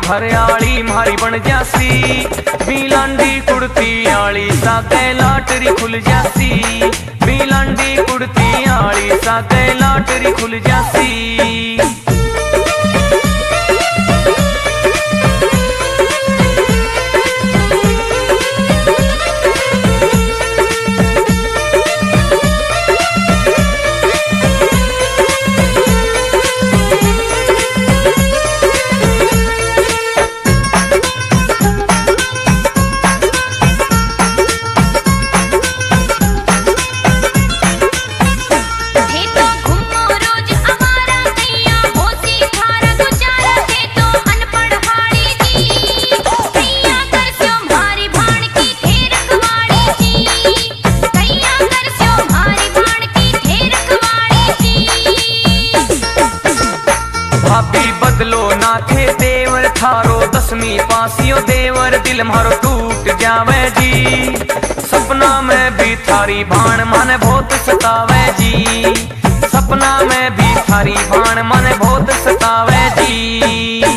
घरयाली मारी बन जासी। मिलांडी कुड़ती आली सागे लाटरी खुल जासी। मिलांडी कुड़ती आली सागे लाटरी खुल जासी। भाभी बदलो ना थे देवर थारो 10वीं पासियो देवर दिल मारो टूट जावे जी। सपना में भी थारी भाण माने बहुत सतावे जी। सपना में भी थारी भाण माने बहुत सतावे जी।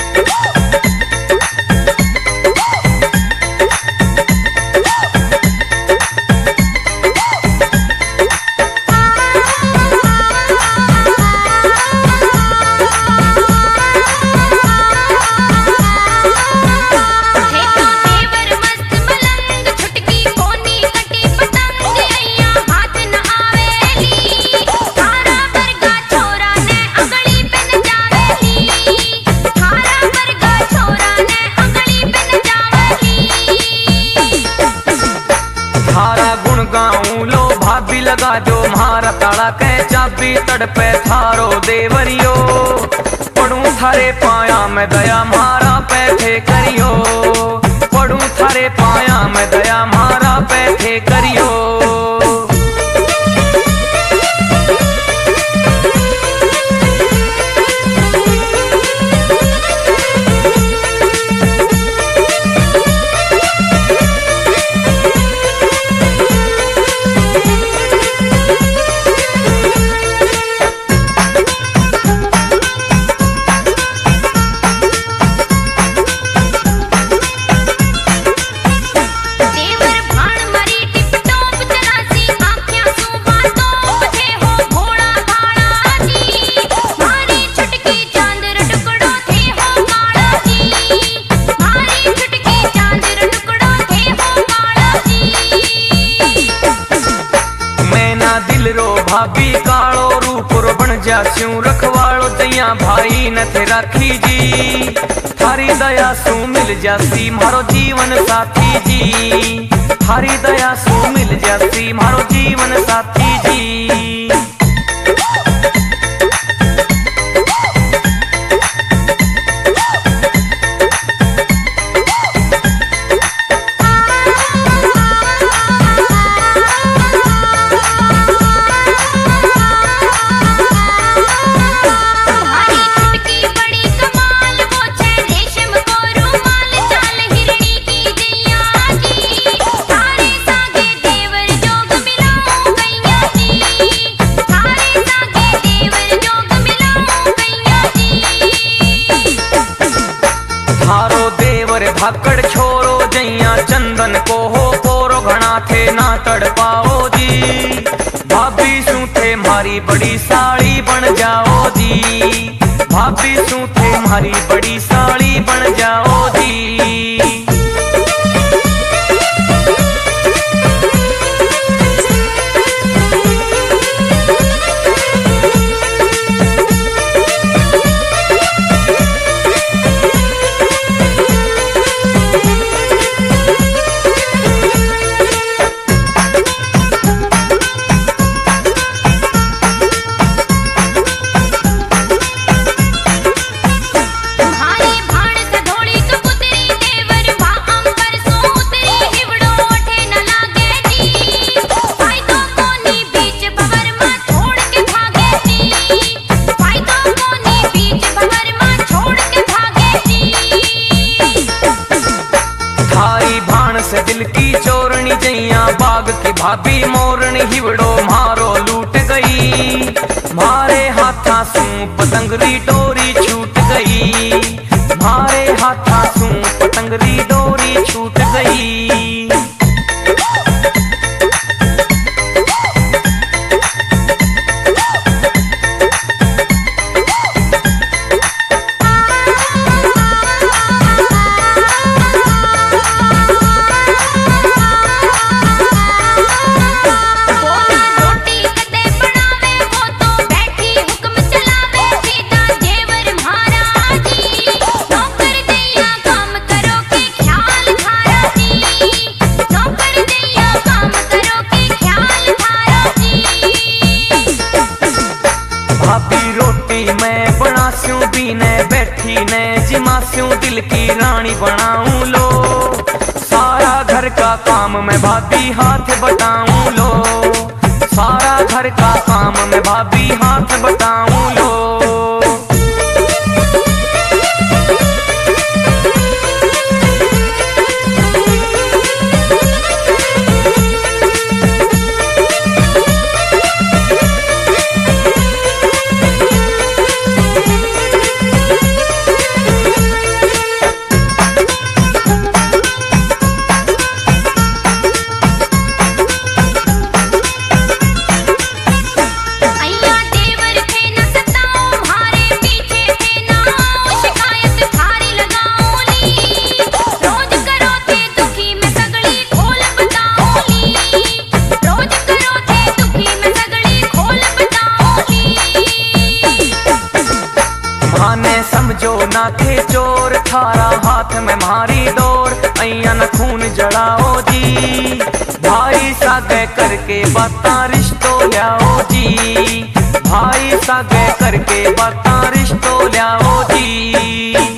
थारा गुण गाऊं लो भाभी लगा जो मारा ताड़ा के चाबी तड़पे थारो देवरियो। पढ़ूं थारे पाया में दया मारा पैठे करियो। पढ़ूं थारे पाया में दया मारा पैठे करियो। भाभी कालो रूप रो बन जास्यूं रखवालो तैया भाई न थे राखी जी। थारी दया सू मिल जासी मारो जीवन साथी जी। थारी दया सू मिल जासी मारो जीवन साथी जी। भाकड़ छोरो जैया चंदन को हो पोरो घना थे ना तड़ पाओ जी। भाभी सू थे मारी बड़ी साड़ी बन जाओ जी। भाभी सू थे मारी बड़ी साड़ी बन जाओ जी। भाभी मोरनी हिवड़ो मारो लूट गई। मारे हाथा सू पतंगरी डोरी छूट गई। मारे टंगरी डोरी छूट गई। भाभी रोटी मैं बनास्यूं बीने बैठी ने जिमास्यूं दिल की रानी बनाऊं लो। सारा घर का काम मैं भाभी हाथ बटाऊं लो। सारा घर का काम मैं भाभी हाथ बटाऊं लो। समझो ना थे चोर थारा हाथ में मारी डोर अइया न खून जड़ाओ जी। भाई सागे करके बाता रिश्तो लियाओ जी। भाई सागे करके बाता रिश्तो लियाओ जी।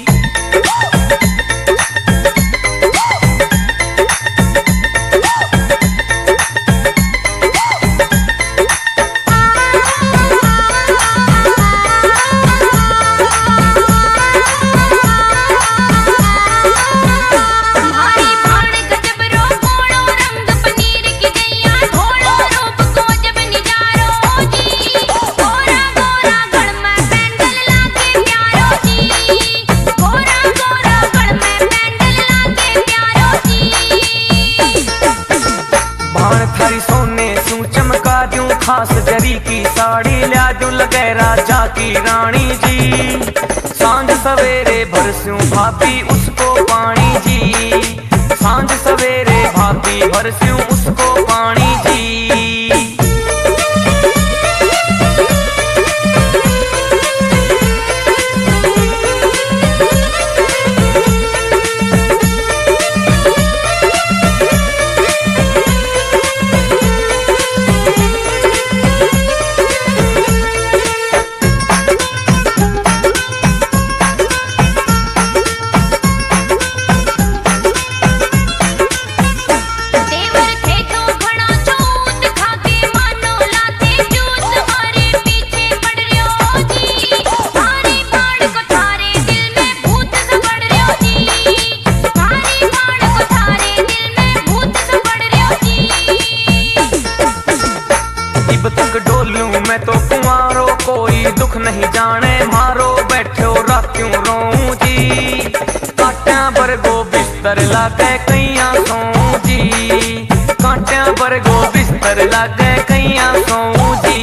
थारी सोने सू चमका दूं खास जरी की साड़ी ल्या दूं लगे राजा की रानी जी। सांझ सवेरे भरस्यूं भाभी उसको पानी जी। सांझ सवेरे भाभी भरस्यूं उसको पानी जी। मैं तो कुंवारो कोई दुख नहीं जाने मारो बैठो रात्यों रोऊं जी। कांटिया बरगो बिस्तर लागे कैया सोऊं जी। कांटिया बरगो बिस्तर लागे कैया सोऊं जी।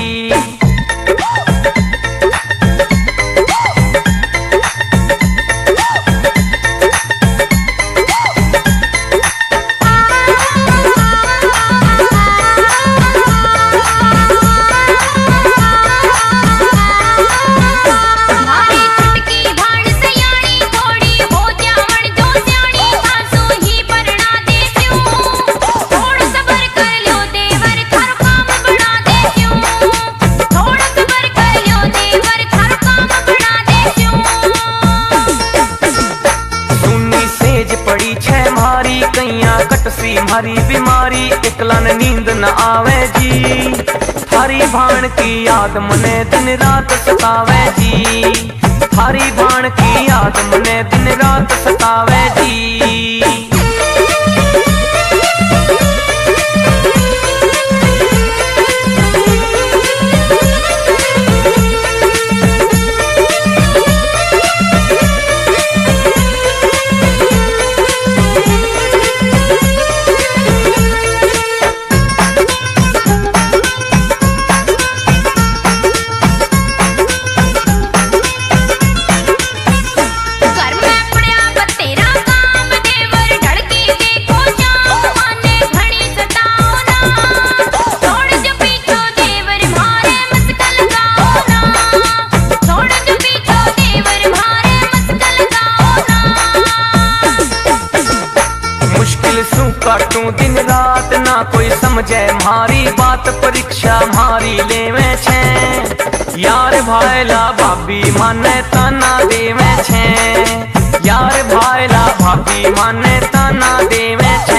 कटसी मारी बीमारी एकलन नींद न आवे जी। थारी भाण की याद मने दिन रात सतावे जी। थारी भाण की याद मने दिन रात सतावे जी। दिल सू काटूं दिन रात ना कोई समझे मारी बात परीक्षा मारी लेवे छे यार भाईला भाभी माने ताना देवे छे यार भाईला भाभी माने ताना देवे छे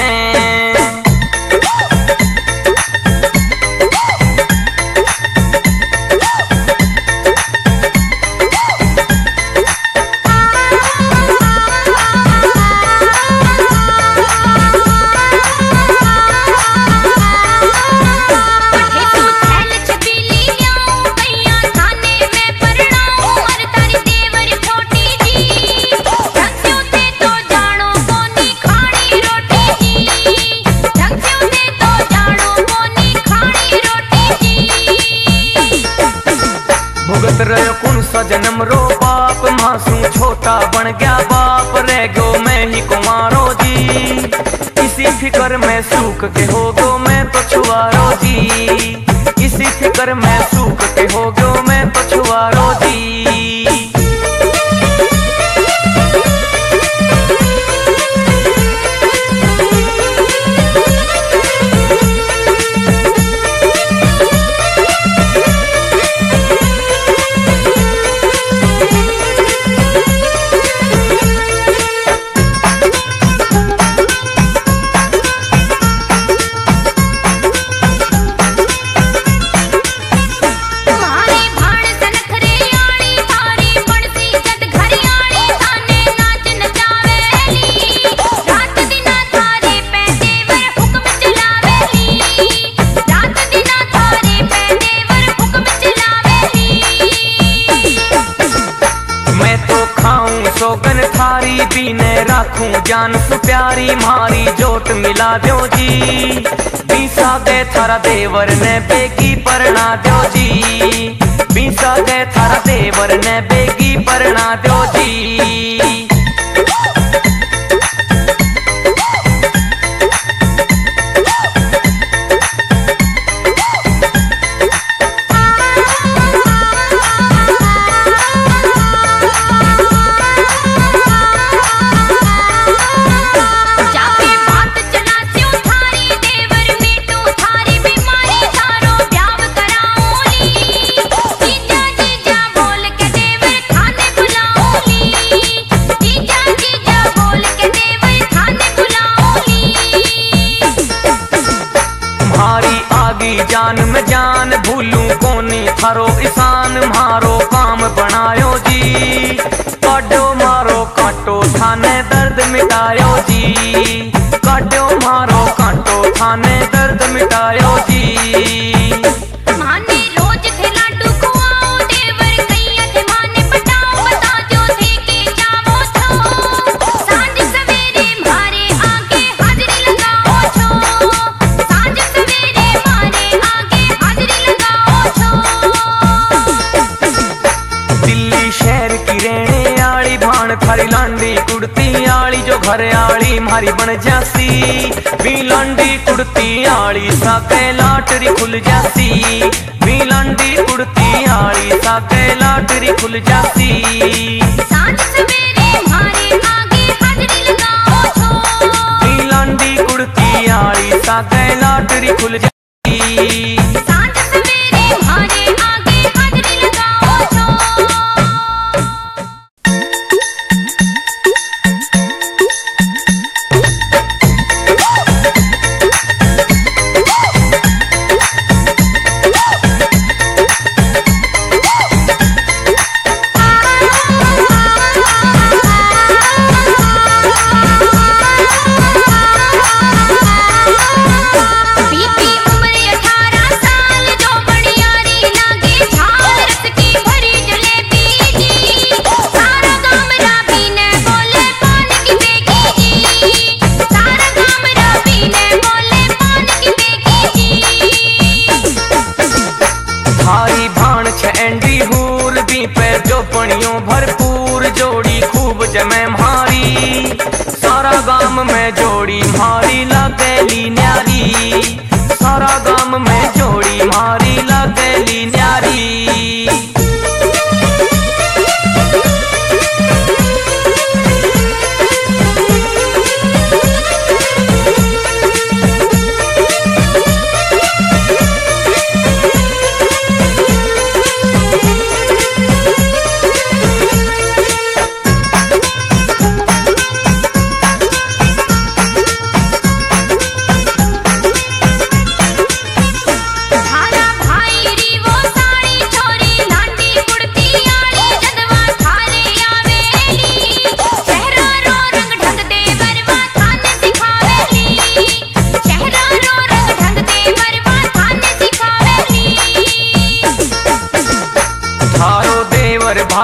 जन्म रो बाप मासूम छोटा बन गया बाप रह गयो मैं ही कुमारो जी इसी फिक्र में सूख के हो गयो मैं तो छुआरो जी इसी फिक्र में सूख के हो गयो मैं तो छुआरो जी सोगन थारी पीने राखूं जान सु प्यारी मारी जोट मिला दो जी बीसा दे थारा देवर ने बेगी परना दो जी बीसा दे थारा देवर ने बेगी परना दो जी जान में जान भूलूं कोनी थारो ईसान मारो काम बनायो जी काटो मारो काटो थाने दर्द मिटायो जी काटो मारो काटो थाने दर्द मिटायो जी थारी लांडी कुड़ती आली जो घर आली मारी बन जासी भी लांडी कुड़ती आली साके लाटरी खुल जासी भी लांडी कुड़ती आली साके लाटरी खुल जासी सांझ सवेरे मारे आगे हाजरी लगाओ छो भी लांडी कुड़ती आली साके लाटरी खुल जासी सांझ सवेरे मारे आगे हाजरी लगाओ छो भरपूर जोड़ी खूब जमे मारी सारा गाम में जोड़ी मारी लगेली न्यारी सारा गाम में जोड़ी मारी लगेली न्यारी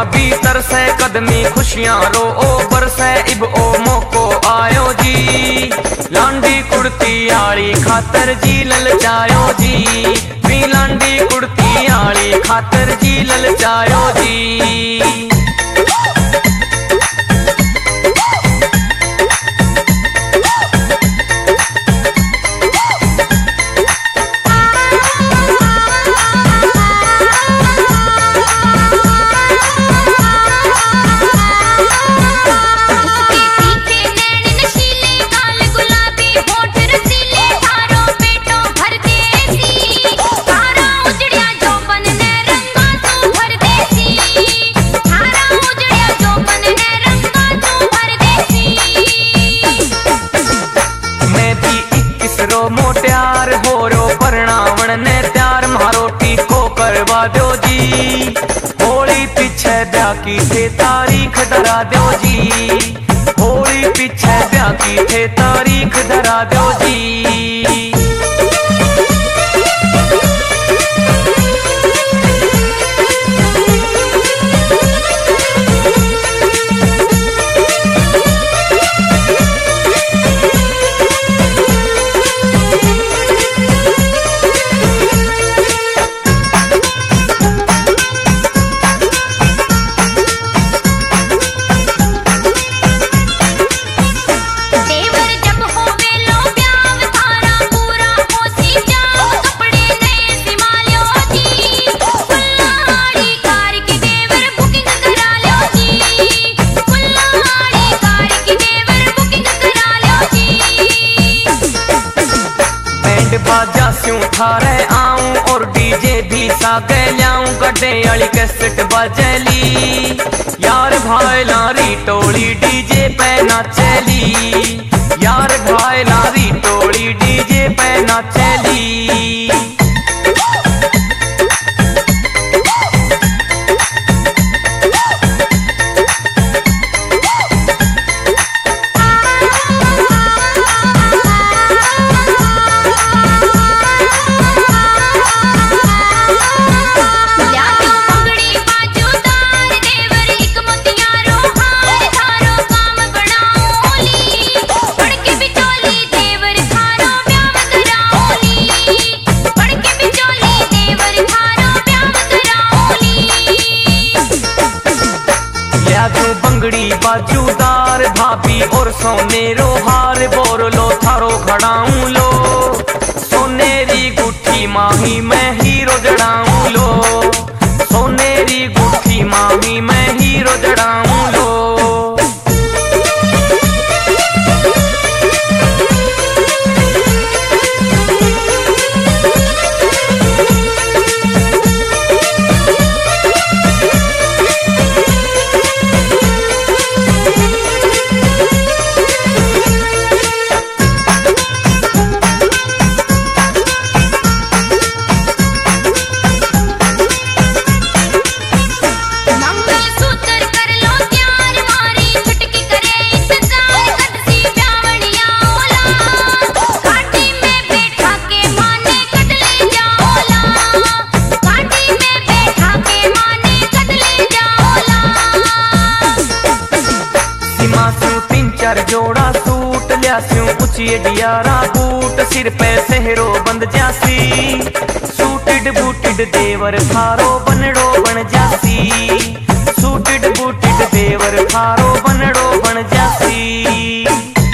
भीतर से कदमी खुशियां रो ओ बरसे इब ओ मौको आयो जी। लांडी कुर्ती आली खातर जी ललचायो जी, भी लांडी कुर्ती आली खातर जी ललचायो जी। मोट्यार हो रो परणावण ने त्यार मारो टीको करवा दो जी। होली पीछे ब्याह की थे तारीख धरा दो जी, होली पीछे ब्याह की थे तारीख धरा दो जी। बाजा स्यूं थारे आऊं और डीजे भी सागे लाऊं, गड्डे वाली कैसेट बजली यार भाई लारी टोली डीजे पे नाचली, यार भाई लारी टोली डीजे पे नाचली। बंगड़ी बाजूदार भाभी और सोनेरो हार बोर लो थारो खड़ाऊं लो, सोनेरी गुठी माही मैं हीरो जड़ाऊं लो, सोनेरी गुठी माही मैं हीरो जड़ाऊं लो। जोड़ा सूट लियास्यूं ऊंची डियारा बूट, सिर पे सेहरो बंद जासी, सूटिड बूटिड देवर थारो बनड़ो बन जासी, सूटिड बूटिड देवर थारो बनड़ो बन जासी।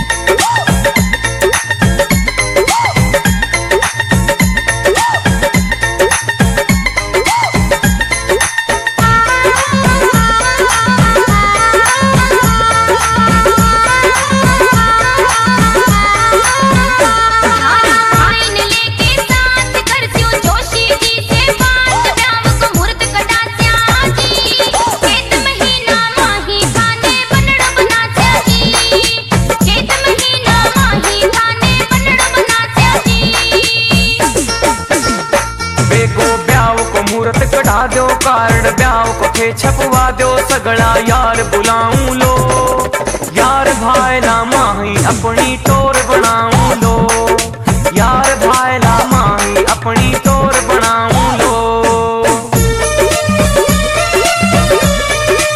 दो कार्ड ब्याह को थे छपवा दो, सगड़ा यार बुलाऊं लो, यार भाई ला माही अपनी टोर बनाऊं लो, यार भाई ला माही अपनी टोर बनाऊं लो।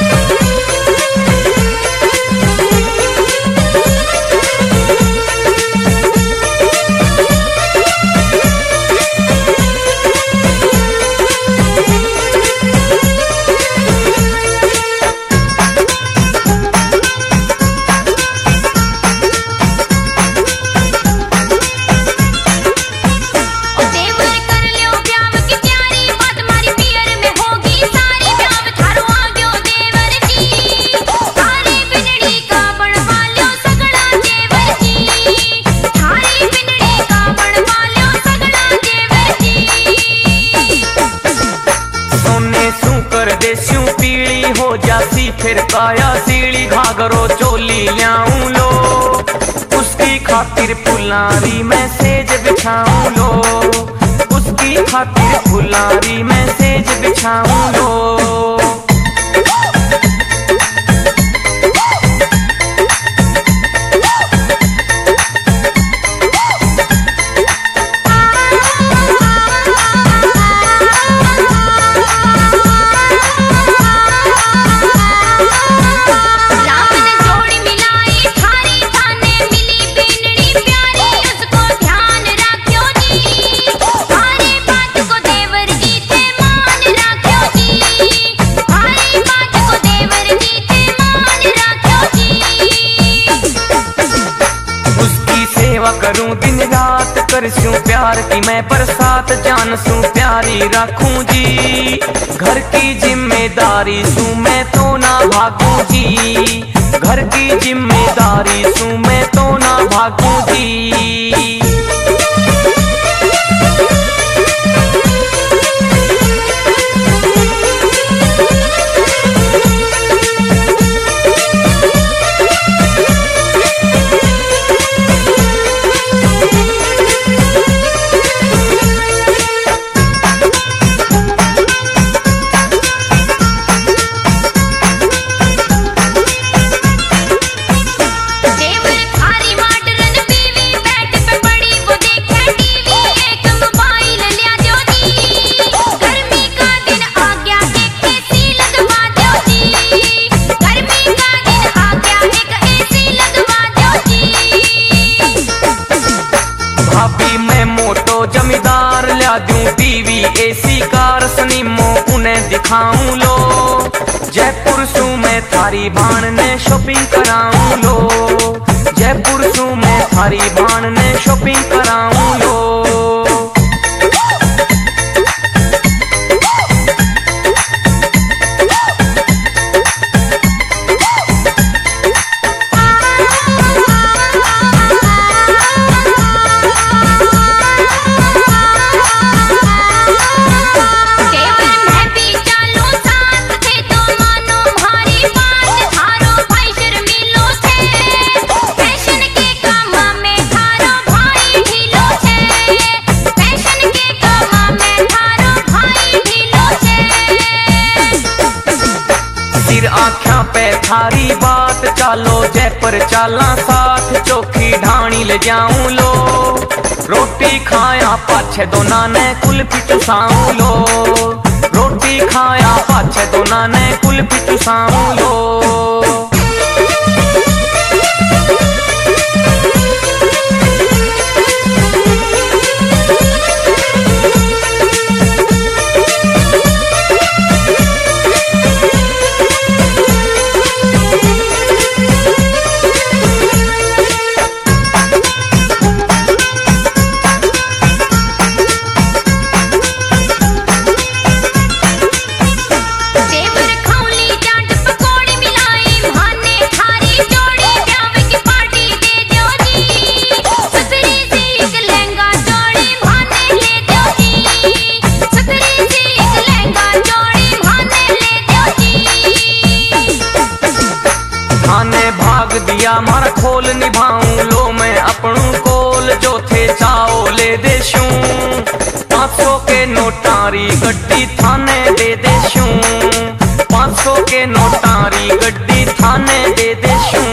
फिर काया सीढ़ी घाघरो चोली ल्याऊं लो, उसकी खातिर फुलारी में सेज बिछाऊं लो, उसकी खातिर फुलारी में सेज बिछाऊं लो। करूं दिन रात करसूं प्यार की मैं बरसात जानसूं प्यारी रखूं जी, घर की जिम्मेदारी सूं मैं तो ना भागूं जी, घर की जिम्मेदारी सूं मैं तो ना भागूं जी। जमींदार ला दूं टीवी एसी कार सिनेमो उन्हें दिखाऊं लो, जयपुर सू मैं थारी भाण ने शॉपिंग कराऊं लो, जयपुर सू मैं थारी भाण ने शॉपिंग कराऊं लो। आँखों पे थारी बात चालो जयपुर चाला साथ चोखी ढाणी ले जाऊं लो, रोटी खाया पाछे दोना ने कुल्फी चुसाऊं लो, रोटी खाया पाछे दोना ने कुल्फी चुसाऊं लो। मारा खोल निभाऊं लो मैं अपनू कोल जो थे चाओ ले देशूं, 500 के नोटारी गड्डी थाने दे देशूं, 500 के नोटारी गड्डी थाने दे देशूं।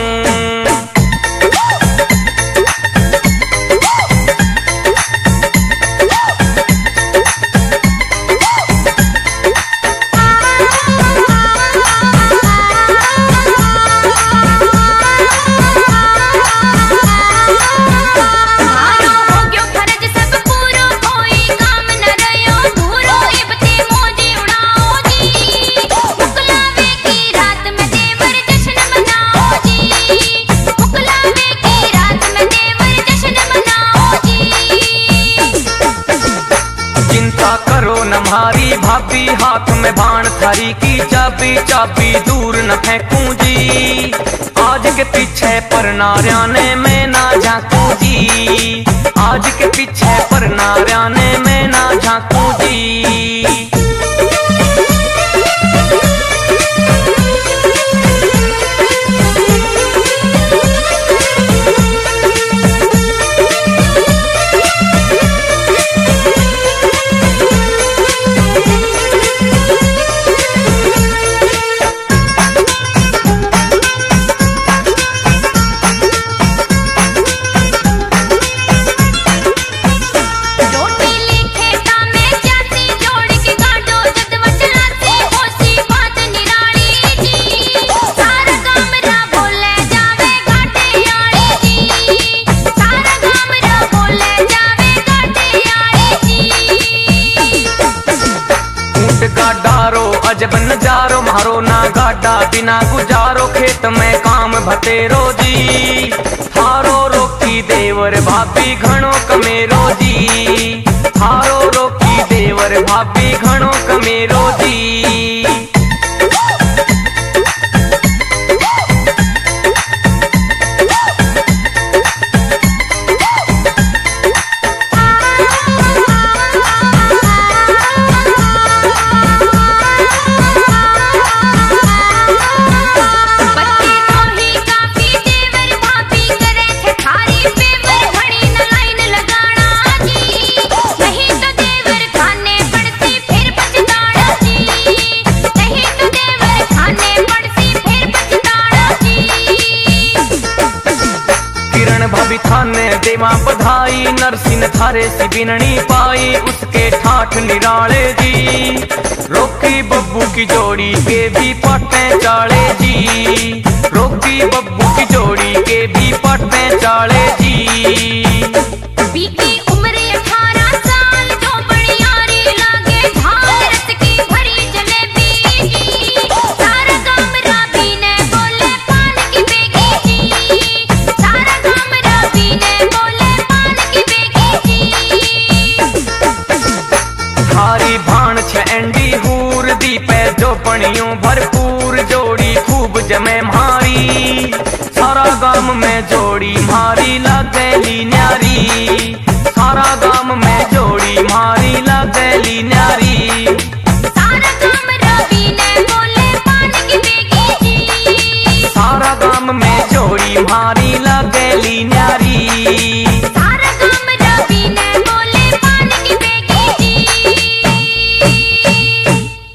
हमारी भाभी हाथ में भाण थारी की चाबी, चाबी दूर न फेंकूं जी, आज के पीछे पर नारियाने में ना झांकूं जी, आज के पीछे पर नारियाने में ना झांकूं जी। दादा बिना गुजारो खेत में काम भतेरो जी। थारो रोकी देवर भाभी घणो कमेरो जी। थारो रोकी देवर भाभी घणो कमेरो जी। भाभी थाने देवा बधाई, नरसिंह थारे सी बिननी पाई, उसके ठाठ निराले जी। रोकी बब्बू की जोड़ी के भी पट्टे चाले जी। रोकी बब्बू की जोड़ी के भी पट्टे चाले जी। बीती उम्र 18 साल जो बड़ियारी लागे, झाल रस की भरी जलेबी जी। सारा गांव राबी ने बोले पान की बेगी जी। सारा गांव राबी ने बोले पान की बेगी जी। थारी भाण छ एंडी हूर दीपे जो बणियों भरपूर, जोड़ी खूब जमे मारी। सारा गांव में जोड़ी मारी लगेली न्यारी। सारा गांव में जोड़ी मारी लगेली न्यारी। सारा गांव राबी ने बोले पान की बेगी जी। सारा गांव में जोड़ी मारी